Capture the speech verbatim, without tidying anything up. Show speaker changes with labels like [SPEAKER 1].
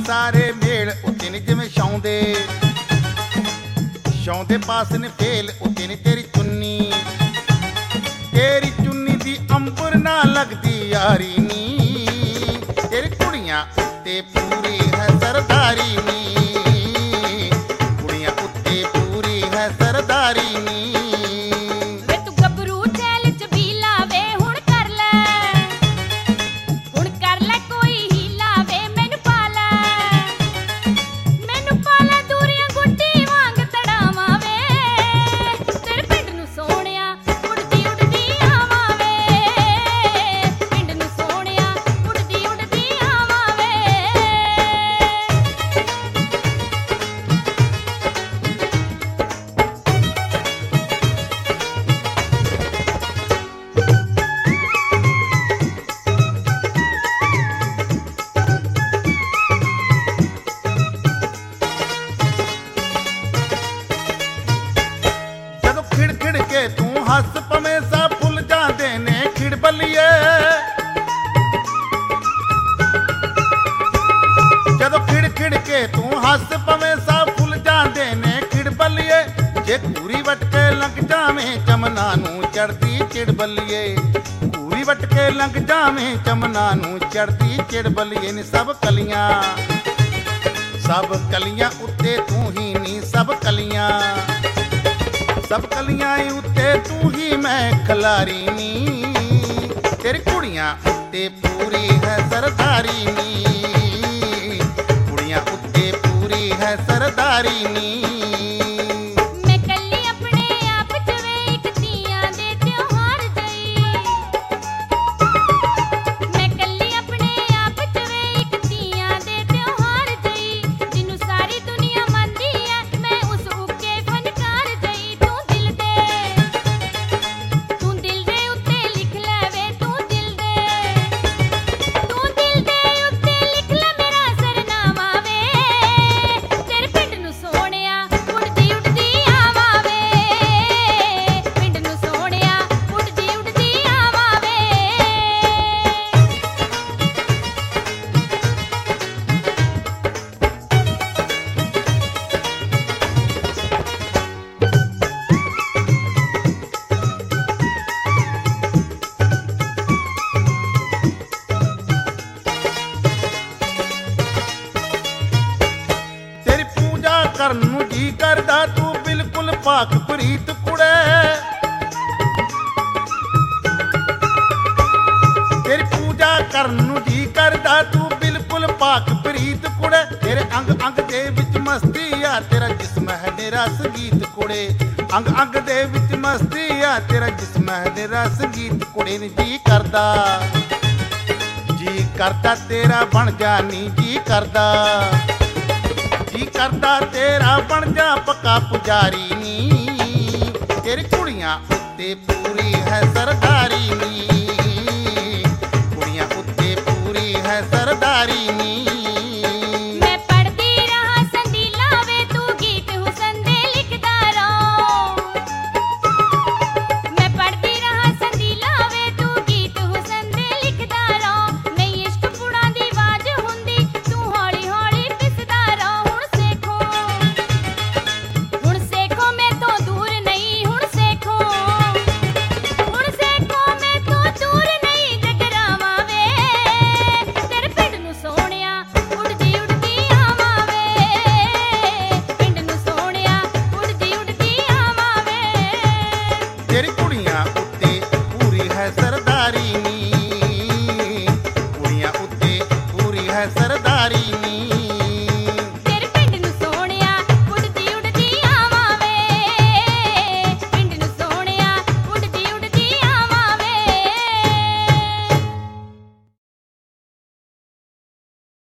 [SPEAKER 1] सारे मेल उत्ते ने जिवें छाउंदे छाउंदे पास ने फेल उत्ते ने तेरी चुन्नी तेरी चुन्नी दी अंबर ना लगदी यारी नी तेरी कुड़ियां उत्ते पूरी है सरदारी नी कुड़ियां उत्ते पूरी है सरदारी नी। हस पवें सा फुल जांदे ने खिड़ बल्लिए जदों खिड़ खिड़ के तू हस पवें सा फुल जांदे ने खिड़ बल्लिए जे कूरी वट के लंघ जावें चमना नूं चढ़दी चिड़ बल्लिए कूरी वट के लंघ जावें चमना नूं चढ़दी चिड़ बल्लिए नी सब कलियां सब कलियां उत्ते तू ही नी सब कलियां सब कलियां उत्ते तू ही मैं खलारी नी तेरी कुड़ियां उत्ते पूरी है सरदारी नी कुड़ियां उत्ते पूरी है सरदारी नी। करन नूं जी करदा तू बिल्कुल पाक प्रीत कुड़े तेरी पूजा करन नूं जी करदा तू बिल्कुल पाक प्रीत कुड़े तेरे अंग अंग दे विच मस्ती आ तेरा जिस्म है मेरा संगीत कुड़े अंग अंग दे विच मस्ती आ तेरा जिस्म है मेरा संगीत कुड़े नी जी करदा जी करदा तेरा बन जानी जी करदा जी करदा तेरा बन जा पक्का पुजारी नी तेरी कुड़ियां उत्ते पूरी है सरदारी नी कुड़ियां उत्ते पूरी है सरदारी नी।